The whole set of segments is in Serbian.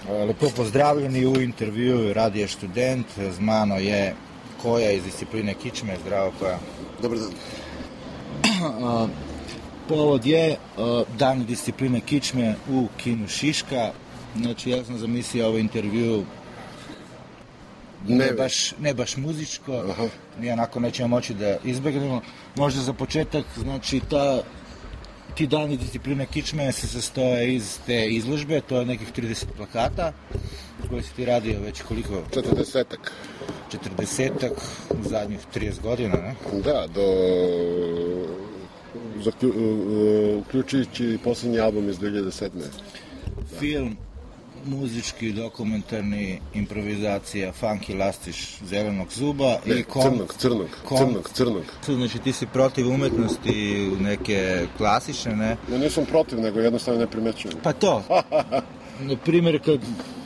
Lepo pozdravljeni u intervju Radio Študent. Z mano je Koja iz discipline kičme. Zdravo, Koja. Dobar dan. Povod je dan discipline kičme u kinu Šiška. Znači, ja sam zamislio ovaj intervju ne baš muzičko. Aha. Mi onako nećemo moći da izbegnemo. Možda za početak, znači, ti dani discipline kičme se sastoje iz te izložbe, to je nekih 30 plakata koje si ti radio već koliko? 40-ak. 40-ak u zadnjih 30 godina, ne? Da, uključujući posljednji album iz 2007. Film, muzički, dokumentarni, improvizacija, funky lastiš zelenog zuba i crnog. Znači ti si protiv umetnosti neke klasične, ne? Ja nisam protiv, nego jednostavno ne primećujem. Pa to. Na primjer, kad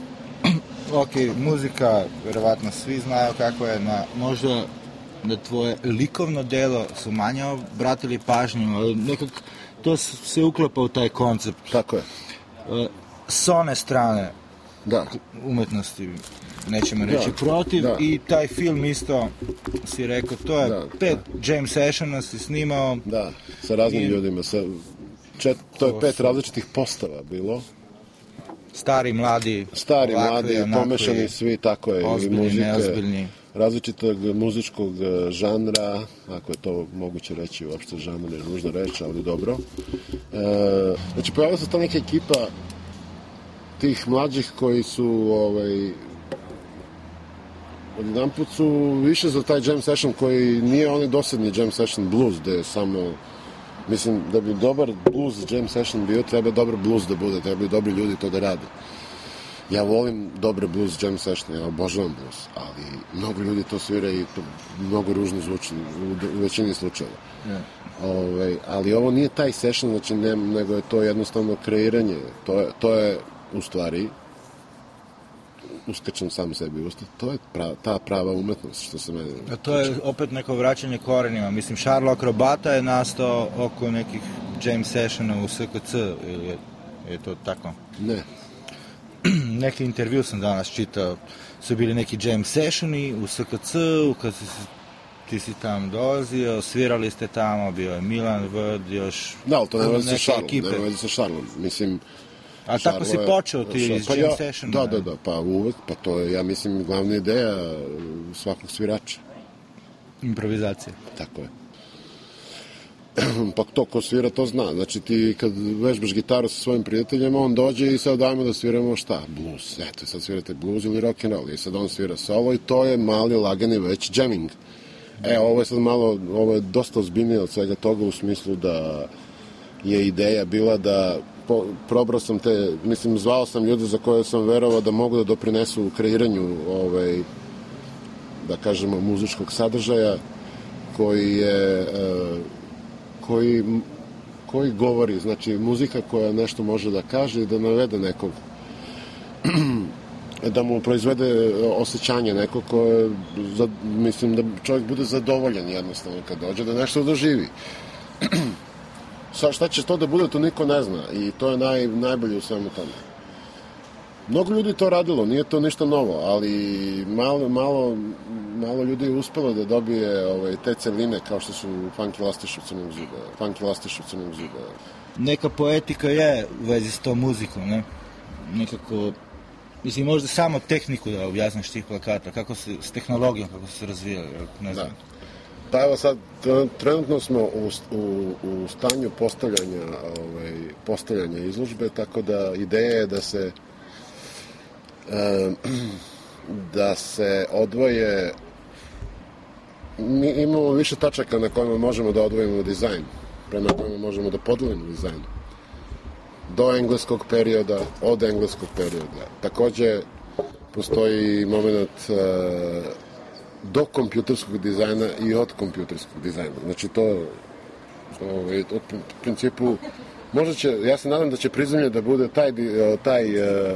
muzika, verovatno svi znaju kako je, možda na tvoje likovno delo su manje obratili pažnju, ali nekako to se uklapa u taj koncept. Tako je. S one strane umetnosti, nećemo reći protiv, i taj film isto si rekao, to je 5 jam sessiona si snimao. Da, sa raznim ljudima, to je 5 različitih postava bilo. Stari, mladi, pomešani svi, tako je, ozbiljni, i muzike, neozbiljni. različitog muzičkog žanra, ako je to moguće reći, uopšte žanr je nužno reći, ali dobro. Znači, pojavila se ta neka ekipa tih mlađih koji su odjedanput su više za taj jam session koji nije onaj dosadni jam session blues, gde je samo, mislim, da bi dobar blues jam session bio, treba dobar blues da bude, treba bi dobri ljudi to da rade. Ja volim dobre blues jam session, ja obožavam blues, ali mnogo ljudi to svira i to mnogo ružno zvuči u većini slučajeva. Ali ovo nije taj session, znači, nego je to jednostavno kreiranje, to je u stvari, uskačem sam sebi usta, to je ta prava umetnost, što se meni... A to je opet neko vraćanje korenima. Mislim, Šarlo Akrobata je nastao oko nekih jam sessiona u SKC, ili je to tako? Ne. Neki intervju sam danas čitao, su bili neki jam sessioni u SKC-u, kad ti si tamo dolazio, svirali ste tamo, bio je Milan Vrd, još... Da, ali to ne vezi sa Šarlom, mislim... A tako si počeo ti iz jam sessiona? Da, pa uvek, pa to je, ja mislim, glavna ideja svakog svirača. Improvizacija. Tako je. Pa to ko svira to zna, znači ti kad vežbaš gitaru sa svojim prijateljima, on dođe i sad dajmo da sviramo šta? Blues, eto, sad svirate blues ili rock and roll, i sad on svira solo i to je mali lagani već jamming. Ovo je sad malo, ovo je dosta ozbiljnije od svega toga u smislu da je ideja bila da probrao sam mislim, zvao sam ljude za koje sam verovao da mogu da doprinesu u kreiranju da kažemo muzičkog sadržaja koji govori, znači muzika koja nešto može da kaže i da navede nekog, da mu proizvede osjećanje neko koje, mislim, da čovjek bude zadovoljan jednostavno kad dođe, da nešto doživi. Šta će to da bude, to niko ne zna i to je najbolje u svemu tome. Mnogo ljudi to radilo, nije to ništa novo, ali malo ljudi je uspelo da dobije te celine kao što su funky lastiš u crnom zuba. Neka poetika je u vezi s tom muzikom, ne? Nekako, mislim, možda samo tehniku da objasniš tih plakata, s tehnologijom kako su se razvijali, ne znam. Pa evo sad, trenutno smo u stanju postavljanja izložbe, tako da ideja je da se odvoje, mi imamo više tačaka na kojima možemo da odvojimo dizajn, prema kojima možemo da podelimo dizajn. Do engleskog perioda, od engleskog perioda. Takođe, postoji moment do kompjuterskog dizajna i od kompjuterskog dizajna. Znači to, u principu, možda će, ja se nadam da će prizemlje da bude taj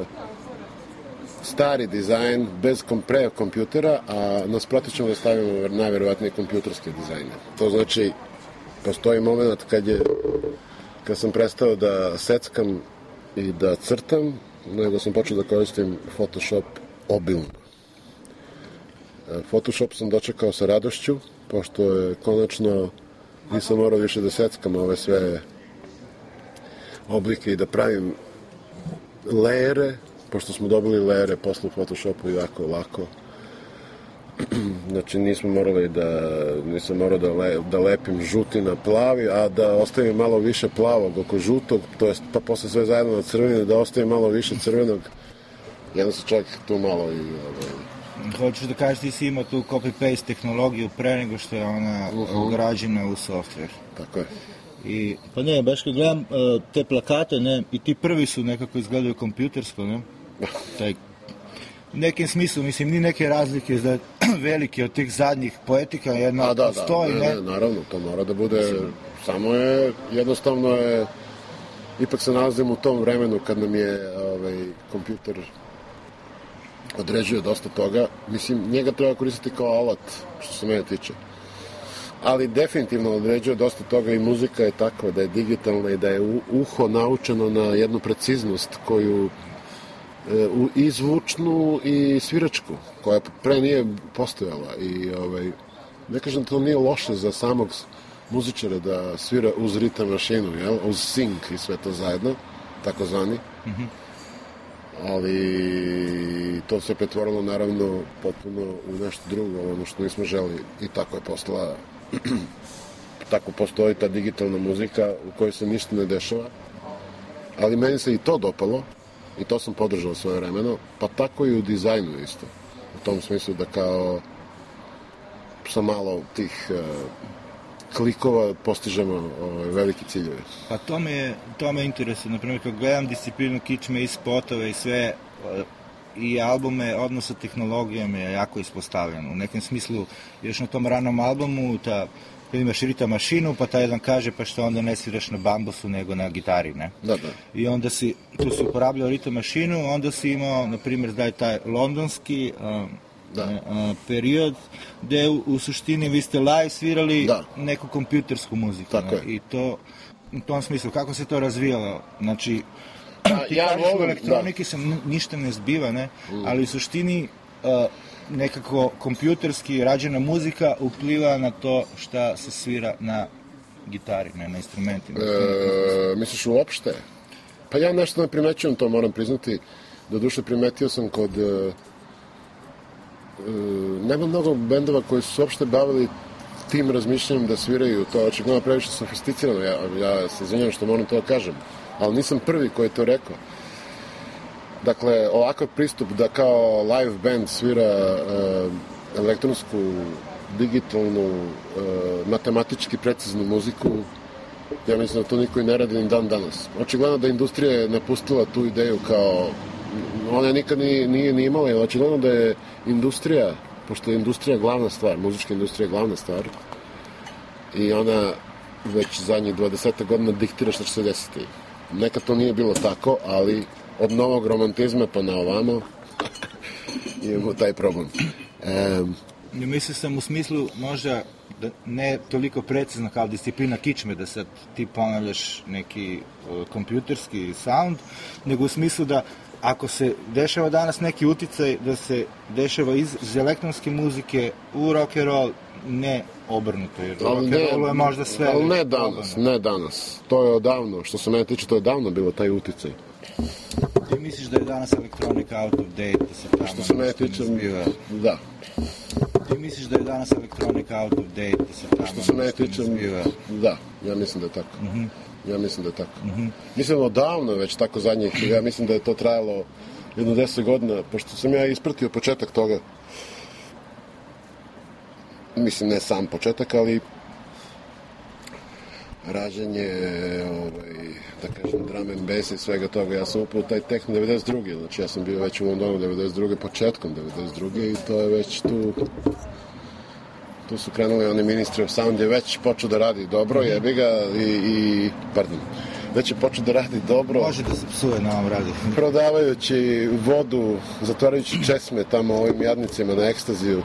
stari dizajn bez kompjutera, a nasproti ćemo da stavimo najverovatnije kompjuterske dizajne. To znači, postoji moment kad sam prestao da seckam i da crtam, nego sam počeo da koristim Photoshop obilno. Photoshop sam dočekao sa radošću, pošto je konačno nisam morao više da seckam ove sve oblike i da pravim lejere, pošto smo dobili lejere posle u Photoshopu jako lako. Znači nisam morao da lepim žuti na plavi, a da ostavim malo više plavog oko žutog, to jest pa posle sve zajedno na crveni, da ostavim malo više crvenog. Jedno se čak tu malo i... Hoćeš da kažeš ti si imao tu copy-paste tehnologiju pre nego što je ona ugrađena u software. Tako je. I, pa ne, baš kad gledam te plakate, ne, i ti prvi su nekako izgledaju kompjutersko, ne? Taj, u nekim smislu, mislim, ni neke razlike da velike od tih zadnjih poetika, jedna stoji, ne? Naravno, to mora da bude, samo je, jednostavno je, ipak se nalazim u tom vremenu kad nam je kompjuter određuje dosta toga. Mislim, njega treba koristiti kao alat, što se mene tiče. Ali definitivno određuje dosta toga i muzika je takva da je digitalna i da je uho naučeno na jednu preciznost koju i zvučnu i sviračku, koja pre nije postojala. I ne kažem da to nije loše za samog muzičara da svira uz ritam mašinu, jel? Uz sync i sve to zajedno, takozvani. Ali to se pretvorilo naravno potpuno u nešto drugo, ono što nismo želi, i tako je postala tako postoji ta digitalna muzika u kojoj se ništa ne dešava, ali meni se i to dopalo i to sam podržao svoje vremeno, pa tako i u dizajnu isto, u tom smislu da kao sa malo tih klikova postižemo veliki ciljeve. Pa to me interesuje, naprimjer kad gledam disciplinu kičme i spotove i sve i albume, odnos sa tehnologijom je jako ispostavljen. U nekom smislu, još na tom ranom albumu, kad imaš ritam mašinu, pa taj jedan kaže, pa što onda ne sviraš na bambusu nego na gitari, ne? Da. I onda tu si uporabljao ritam mašinu, onda si imao, na primjer, da je taj londonski period gde u suštini vi ste live svirali neku kompjutersku muziku. Tako je. I to, u tom smislu, kako se to razvijalo? Znači, ti kažeš u elektroniki se ništa ne zbiva, ne? Ali u suštini nekako kompjuterski rađena muzika upliva na to šta se svira na gitari, ne na instrumentima. Misliš uopšte? Pa ja nešto ne primećujem, to moram priznati. Doduše primetio sam kod nema mnogo bendova koji su se uopšte bavili tim razmišljanjem da sviraju, to je očigledno previše sofisticirano, ja se izvinjam što moram to da kažem, ali nisam prvi koji je to rekao. Dakle, ovakav pristup da kao live band svira elektronsku, digitalnu, matematički preciznu muziku, ja mislim da to niko i ne radi ni dan danas. Očigledno da industrija je napustila tu ideju kao, ona nikad nije ni imala, jer očigledno da je industrija, pošto je industrija glavna stvar, muzička industrija je glavna stvar, i ona već zadnjih 20 godina diktira što će se desiti. Nekad to nije bilo tako, ali od novog romantizma pa na ovamo imamo taj problem. Mislim sam u smislu možda da ne toliko precizno kao disciplina kičme, da sad ti ponavljaš neki kompjuterski sound, nego u smislu da ako se dešava danas neki uticaj da se dešava iz elektronske muzike u rock and roll, ne obrnuto, jer rock and rollu je možda sve... Ali ne danas. To je odavno, što se mene tiče, to je davno bilo taj uticaj. Ti misliš da je danas elektronika out of date, da se tamo što se mene tiče, da. Ti misliš da je danas elektronika out of date, da se tamo što se mene tiče, da, ja mislim da je tako. Ja mislim da je tako. Mislim odavno već tako zadnjih, ja mislim da je to trajalo jedno 10 godina, pošto sam ja ispratio početak toga. Mislim, ne sam početak, ali rađenje, da kažem, drum and bass i svega toga. Ja sam upao taj tek 92. Znači, ja sam bio već u Londonu 92. početkom 92. i to je već tu su krenuli oni Ministry of Sound, je već počeo da radi dobro, jebi ga, već je počeo da radi dobro. Može da se psuje na ovom radi. Prodavajući vodu, zatvarajući česme tamo ovim jadnicima na ekstaziju.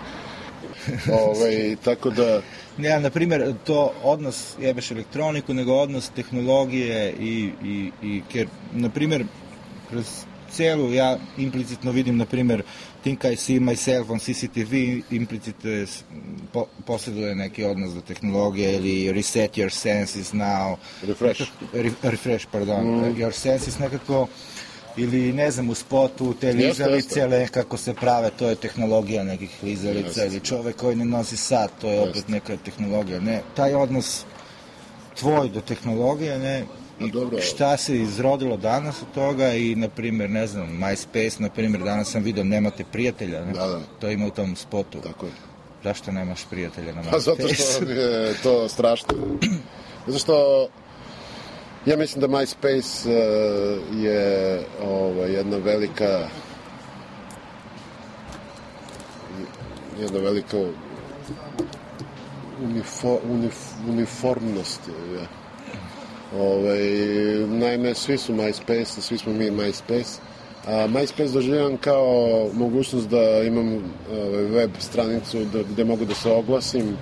Tako da... Ne, na primjer, to odnos, jebeš elektroniku, nego odnos tehnologije i na primjer, kroz celu, ja implicitno vidim, na primjer, Think I See Myself on CCTV, implicitno posjeduje neki odnos do tehnologije, ili Reset Your Senses Now. Refresh, pardon. Your Senses nekako, ili ne znam, u spotu te lizalice, kako se prave, to je tehnologija nekih lizalica, ili čovek koji ne nosi sat, to je opet neka tehnologija, ne, taj odnos tvoj do tehnologije, ne, i šta se izrodilo danas od toga i, na primjer, ne znam, MySpace, na primjer, danas sam vidio, nemate prijatelja, ne, to ima u tom spotu. Tako je. Zašto nemaš prijatelja na MySpace? Pa zato što je to strašno. Zato što ja mislim da MySpace je jedna velika uniformnost. Naime, svi su MySpace, svi smo mi MySpace. A MySpace doživljam kao mogućnost da imam web stranicu gde mogu da se oglasim,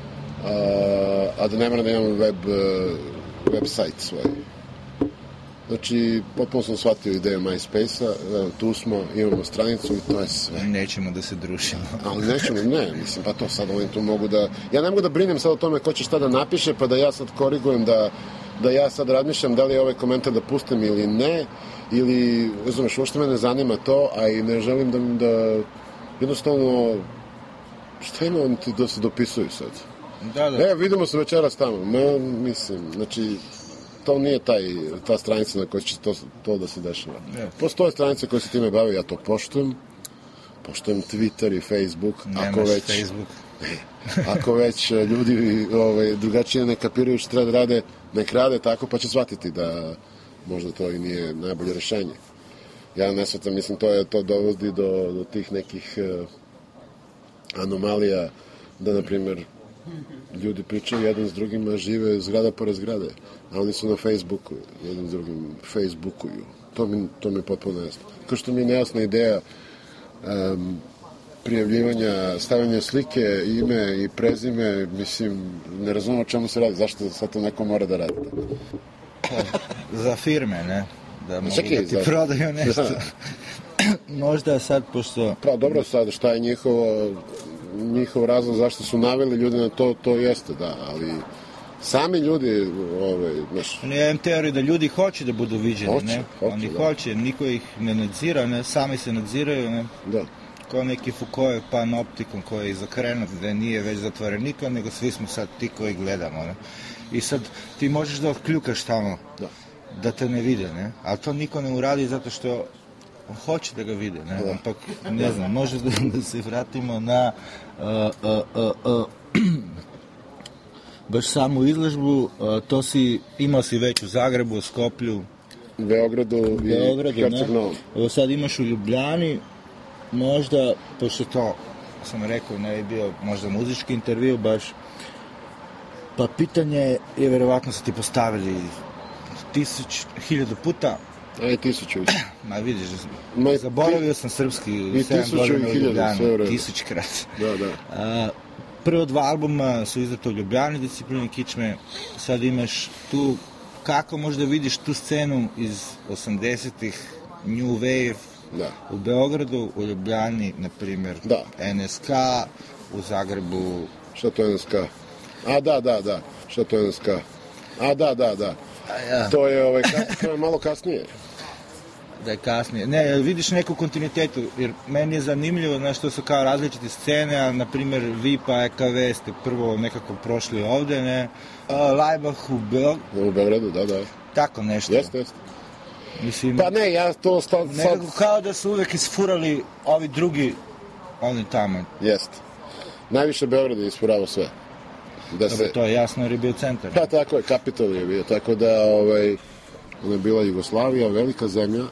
a da ne moram da imam web sajt svoj. Znači, potpuno sam shvatio ideju MySpace-a, tu smo, imamo stranicu i to je sve. Nećemo da se družimo. Ali mislim, pa to sad ovim tu mogu da... Ja ne mogu da brinem sad o tome ko će šta da napiše, pa da ja sad korigujem, da ja sad razmišljam da li je ovaj komentar da pustim ili ne, ili, ne znam, uopšte me ne zanima to, a i ne želim da jednostavno, šta ima oni ti da se dopisuju sad? Da. Vidimo se večeras tamo, mislim, znači, to nije ta stranica na kojoj će to da se dešava. Postoje stranice koje se time bave, ja to poštujem Twitter i Facebook. Nemaš Facebook. Ako već ljudi drugačije ne kapiraju što treba da rade, nek rade tako, pa će shvatiti da možda to i nije najbolje rešenje. Ja ne shvatam, mislim, to dovodi do tih nekih anomalija, da, na primjer, ljudi pričaju jedan s drugim, a žive zgrada pored zgrade, a oni su na Facebooku, jedan s drugim Facebookuju. To mi je potpuno nejasno. Kao što mi je nejasna ideja prijavljivanja, stavljanja slike, ime i prezime, mislim, ne razumem o čemu se radi, zašto sad to neko mora da radi. Za firme, ne? Da mogu da ti prodaju nešto. Možda sad, pošto... Pa dobro, sad, šta je njihov razlog zašto su naveli ljudi na to jeste, da, ali sami ljudi, Ja imam teoriju da ljudi hoće da budu viđeni, ne? Oni hoće, niko ih ne nadzira, ne? Sami se nadziraju, ne? Da. Kao neki Foucault panoptikom koji je izokrenut, da nije već zatvorenika, nego svi smo sad ti koji gledamo, ne? I sad ti možeš da otkljukaš tamo, da te ne vide, ne? Ali to niko ne uradi zato što hoće da ga vide, ne? Ampak, ne znam, može da se vratimo na baš samu izložbu, imao si već u Zagrebu, Skoplju, Beogradu i Herceg-Novom. Evo sad imaš u Ljubljani, možda, pošto to sam rekao, ne je bio možda muzički intervju baš, pa pitanje je, verovatno su ti postavili 1000 puta. Aj, 1000. Ma vidiš, zaboravio sam srpski 7 godina u Ljubljani, 1000-krat. Da. Prvo 2 albuma su izdata u Ljubljani, Discipline kičme, sad imaš tu, kako možda vidiš tu scenu iz 80-ih, New Wave, u Beogradu, u Ljubljani, na primjer, NSK, u Zagrebu... Šta to je NSK? A, da. Šta to je NSK? A, da. To je malo kasnije. Da je kasnije. Ne, vidiš neku kontinuitetu, jer meni je zanimljivo, znaš, to su kao različite scene, a, na primjer, vi pa EKV ste prvo nekako prošli ovde, ne? Laibach u Beogradu, da. Tako nešto. Jeste. Mislim, pa ne, ja to sad... Nekako kao da su uvek isfurali ovi drugi, oni tamo. Jeste. Najviše Beograd je isfurao sve. To je jasno jer je bio centar. Pa tako je, Kapital je bio, tako da ona je bila Jugoslavija, velika zemlja,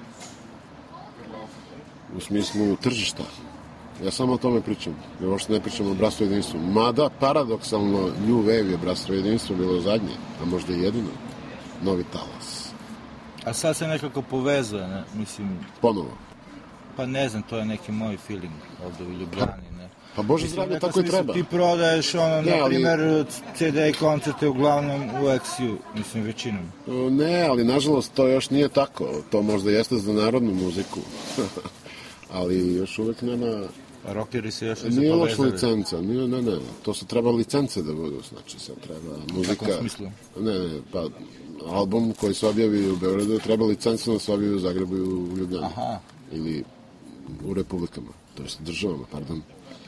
u smislu tržišta. Ja samo o tome pričam, ja uopšte ne pričam o bratstvu i jedinstvu. Mada, paradoksalno, New Wave je bratstvo i jedinstvo bilo zadnje, a možda i jedino, novi talas. A sad se nekako povezuje, ne? Mislim... Ponovo. Pa ne znam, to je neki moj feeling ovde u Ljubljani, ne? Pa Bože zdravlje, tako i treba. Ti prodaješ na primjer, CD i koncerte uglavnom u Exiju, mislim, većinom. Ne, ali nažalost to još nije tako. To možda jeste za narodnu muziku. Ali još uvek nema... Rockeri se još nisu nije povezali. loša licenca, ne. To su treba licence da budu, znači sad treba muzika... U kakvom smislu? Ne, pa album koji se objavi u Beogradu treba licencu da se objavi u Zagrebu i u Ljubljani. Aha. Ili u republikama, to jest državama, pardon.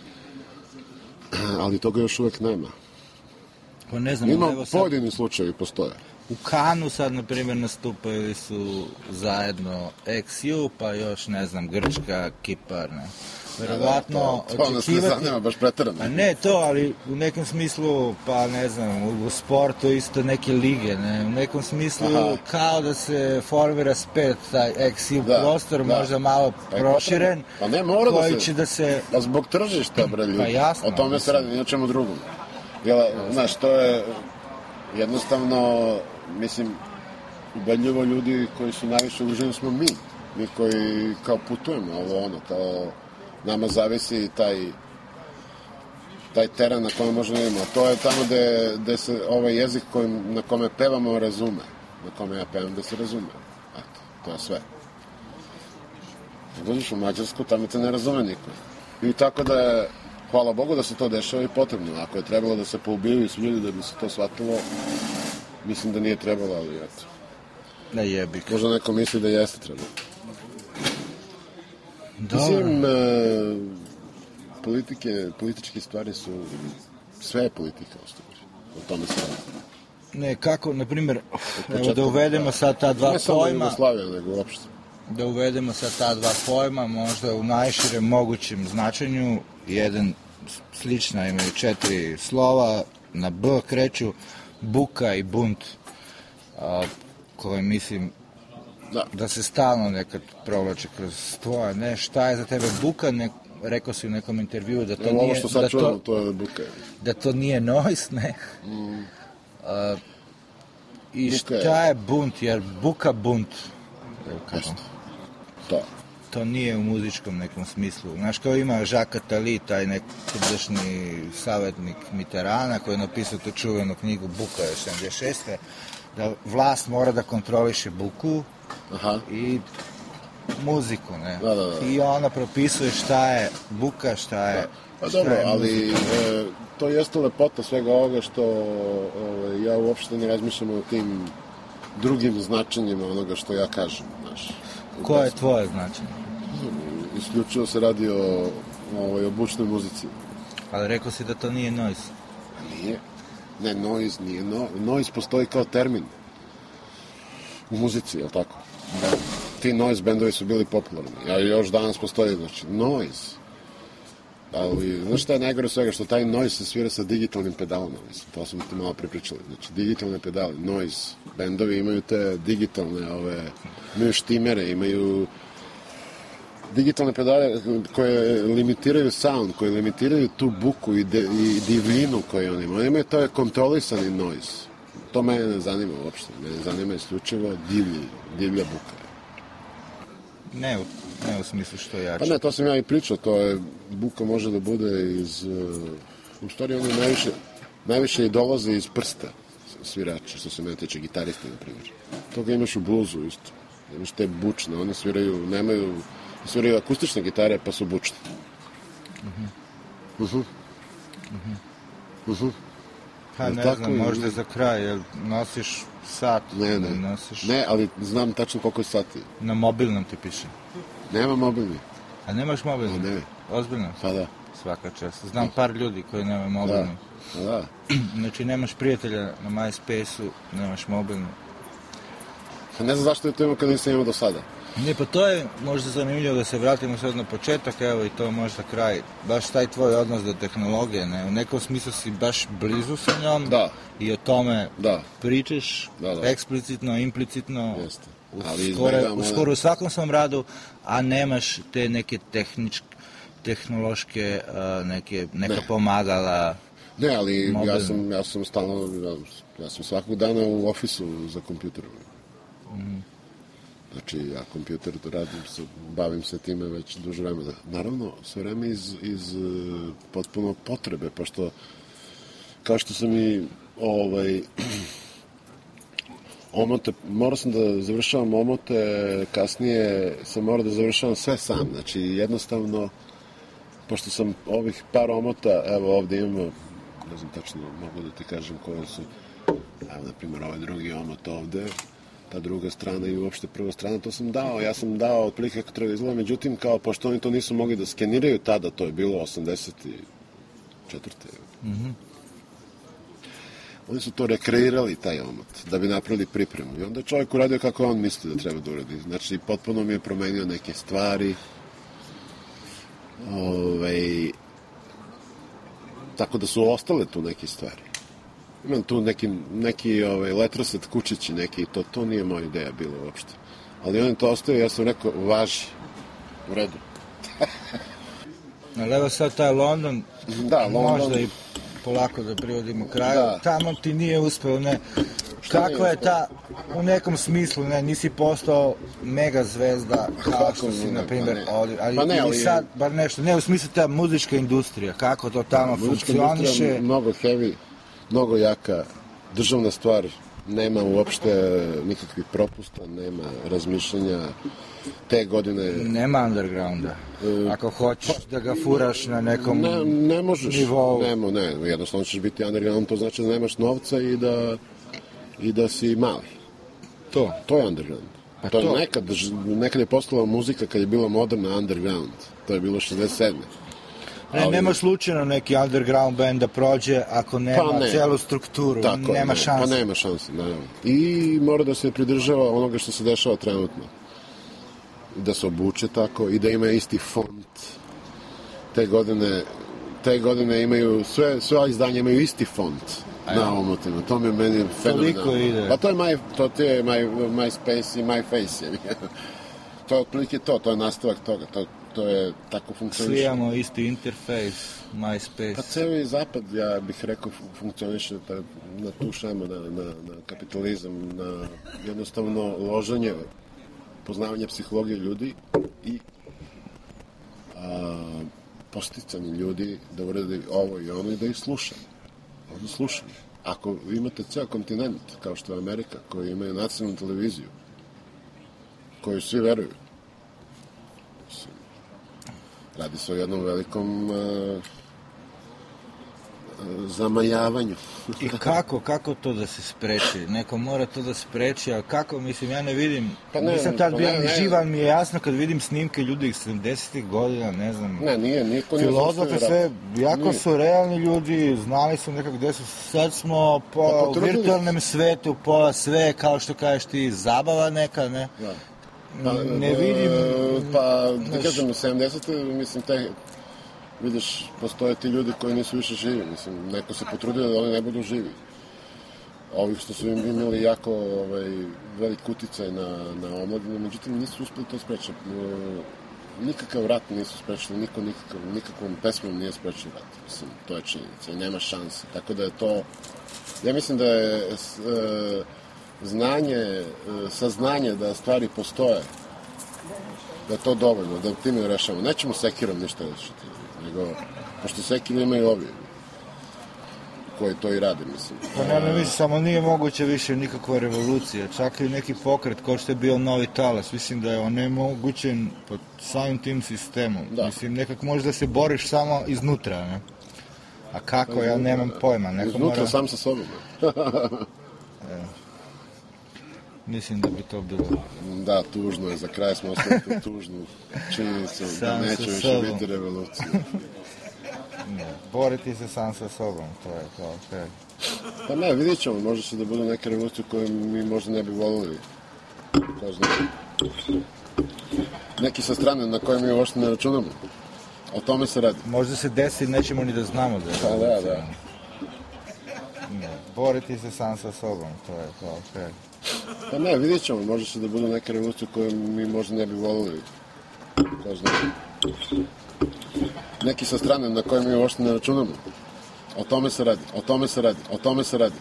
Ali toga još uvek nema. Pa ne znam, Ima evo sad... pojedini slučajevi postoje. U Kanu sad, na primjer, nastupili su zajedno XU, pa još, ne znam, Grčka, Kipar, ne. Verovatno to nas ne zanima baš preterano. A ne to, ali u nekom smislu, pa ne znam, u sportu isto neke lige, ne. U nekom smislu kao da se formira spet taj XU prostor, možda malo proširen, pa ne, mora koji da se, će da se... Pa zbog tržišta, bre, ljudi. Pa jasno. O tome se radi, ni o čemu drugom. Znaš, to je jednostavno, mislim, ubedljivo ljudi koji su najviše uloženi smo mi koji kao putujemo, kao nama zavisi taj teren na kojem možemo imamo. A to je tamo gde se ovaj jezik na kome pevamo razume. Na kome ja pevam da se razume. Eto, to je sve. Dođeš u Mađarsku, tamo te ne razume niko. I tako da je, hvala Bogu da se to dešava i potrebno. Ako je trebalo da se poubiju i ljudi da bi se to shvatilo, mislim da nije trebalo, ali eto. Ne jebik. Možda neko misli da jeste trebalo. Mislim, političke stvari su, sve je politika, o tome se radi. Ne, kako, na primjer, evo da uvedemo sad ta dva pojma. Ne samo Jugoslavija, nego uopšte. Da uvedemo sad ta dva pojma, možda u najširem mogućem značenju. Jedan slična, imaju 4 slova, na B kreću, buka i bunt, koje mislim da se stalno nekad provlače kroz tvoje, ne, šta je za tebe buka, rekao si u nekom intervjuu da to nije... Ovo što sad čujemo, to je buka. Da to nije noise, ne. I šta je bunt, jer buka bunt. To nije u muzičkom nekom smislu. Znaš, kao ima Jacques Attali, taj nekadašnji savjetnik Mitterranda, koji je napisao tu čuvenu knjigu Buka je 76. Da vlast mora da kontroliše buku i muziku, ne? I ona propisuje šta je buka, šta je Pa dobro, ali to jeste lepota svega ovoga što ja uopšte ne razmišljam o tim drugim značenjima onoga što ja kažem, znaš. Koje je tvoje značenje? Isključivo se radi o bučnoj muzici. Ali rekao si da to nije noise. Nije. Ne, noise nije. Noise postoji kao termin u muzici, je li tako? Da. Ti noise bendovi su bili popularni. A još danas postoji, znači, noise. Ali, znaš šta je najgore svega? Što taj noise se svira sa digitalnim pedalima. Mislim, to smo ti malo prepričali. Znači, digitalne pedale, noise. Bendovi imaju te digitalne, imaju štimere, imaju digitalne pedale koje limitiraju sound, koje limitiraju tu buku i divljinu koju oni imaju. Imaju to je kontrolisani noise. To mene ne zanima uopšte. Mene zanima isključivo divlja buka. Ne u smislu što jače. Pa ne, to sam ja i pričao. To je, buka može da bude iz... U stvari ono najviše i dolaze iz prsta svirača, što se mene tiče gitaristi, na primjer. Toga imaš u bluzu isto. Imaš te bučne, one sviraju akustične gitare, pa su bučne. Pa ne znam, možda za kraj, jer nosiš sat. Ne, ali znam tačno koliko je sati. Na mobilnom ti piše. Nema mobilni. A nemaš mobilni? Ne. Ozbiljno? Pa da. Svaka čast. Znam par ljudi koji nemaju mobilni. Da. Znači nemaš prijatelja na MySpace-u, nemaš mobilni. Ne znam zašto je to imao kada nisam imao do sada. Ne, pa to je možda zanimljivo da se vratimo sad na početak, evo i to možda kraj. Baš taj tvoj odnos do tehnologije, ne? U nekom smislu si baš blizu sa njom i o tome pričaš eksplicitno, implicitno, skoro u svakom svom radu, a nemaš te neke tehnološke neka pomagala. Ne, ali ja sam stalno, ja sam svakog dana u ofisu za kompjuterom. Znači, ja kompjuter radim, bavim se time već duže vremena. Naravno, sve vreme iz potpuno potrebe, pošto kao što sam i omote, morao sam da završavam omote, kasnije sam morao da završavam sve sam, znači jednostavno, pošto sam ovih par omota, evo ovde imamo, ne znam tačno, mogu da ti kažem koje su, evo na primjer ovaj drugi omot ovde, ta druga strana i uopšte prva strana, to sam dao, ja sam dao otprilike kako treba izgleda, međutim, kao pošto oni to nisu mogli da skeniraju tada, to je bilo 84. Oni su to rekreirali, taj omot, da bi napravili pripremu. I onda je čovjek uradio kako on misli da treba da uradi. Znači, potpuno mi je promenio neke stvari. Tako da su ostale tu neke stvari. Imam tu neki letroset kučići neki, to nije moja ideja bilo uopšte. Ali on je to ostavio, ja sam rekao, važi, u redu. Ali evo sad taj London, možda i polako da privodimo kraju, tamo ti nije uspeo, ne, kakva je ta, u nekom smislu, ne, nisi postao mega zvezda, kao što si, na primjer, ali sad, bar nešto, ne, u smislu ta muzička industrija, kako to tamo funkcioniše. Mnogo heavy, mnogo jaka, državna stvar, nema uopšte nikakvih propusta, nema razmišljanja, te godine... Nema undergrounda. Ako hoćeš da ga furaš na nekom ne možeš, nivou... Ne, jednostavno ćeš biti underground, to znači da nemaš novca i da si mali. To je underground. To je nekad je postala muzika kad je bila moderna underground. To je bilo 67. Nema slučajno neki underground band da prođe ako nema celu strukturu, nema šanse. Pa nema šanse, naravno. I mora da se pridržava onoga što se dešava trenutno. Da se obuče tako i da ima isti font. Te godine imaju, sve izdanje imaju isti font na omotima. To mi je meni fenomenalno. Pa to je MySpace i MyFace. To je otprilike to je nastavak toga. To je tako funkcioniše. Slijamo isti interfejs, MySpace. Pa ceo zapad, ja bih rekao, funkcioniše na tu šemu, na kapitalizam, na jednostavno loženje, poznavanje psihologije ljudi i posticanje ljudi da uradi ovo i ono i da ih slušaju. Ovdje slušaju. Ako imate ceo kontinent, kao što je Amerika, koji imaju nacionalnu televiziju, koju svi veruju, radi se o jednom velikom zamajavanju. I kako to da se spreči? Neko mora to da spreči, a kako, mislim, ja ne vidim, nisam tad bio ni živan, mi je jasno kad vidim snimke ljudi 70-ih godina, ne znam, filozofe, sve, jako su realni ljudi, znali su nekako gde su, sad smo u virtualnom svetu, sve, kao što kažeš ti, zabava neka, ne? Ne vidim... Pa, da kažem, u 70. mislim, vidiš, postoje ti ljudi koji nisu više živi, mislim, neko se potrudio da oni ne budu živi. Ovih što su imali jako velik uticaj na omladinu, međutim nisu uspeli to sprečiti. Nikakav rat nisu sprečili, niko nikakvom pesmom nije sprečio rat. Mislim, to je činjenica i nema šanse. Tako da je to, ja mislim da je saznanje da stvari postoje, da je to dovoljno, da time rešamo. Nećemo sekirom ništa rešiti, nego, pošto sekir imaju ovi koji to i rade, mislim. Pa ne mislim, samo nije moguće više nikakva revolucija, čak i neki pokret kao što je bio Novi talas, mislim da je onemogućen pod samim tim sistemom. Mislim, nekako možeš da se boriš samo iznutra, ne? A kako, ja nemam pojma. Iznutra sam sa sobom. Mislim da bi to bilo... Da, tužno je, za kraj smo ostali tu tužnu činjenicu da neće više biti revolucija. Boriti se sam sa sobom, to je to, okej. Pa ne, vidjet ćemo, može se da budu neke revolucije koje mi možda ne bi volili. Ko zna. Neki sa strane na koje mi uopšte ne računamo. O tome se radi. Možda se desi, nećemo ni da znamo da je revolucija. Da. Boriti se sam sa sobom, to je to, okej. Pa ne, vidjet ćemo, može se da budu neke revolucije koje mi možda ne bi volili. Ko zna. Neki sa strane na koje mi uopšte ne računamo. O tome se radi.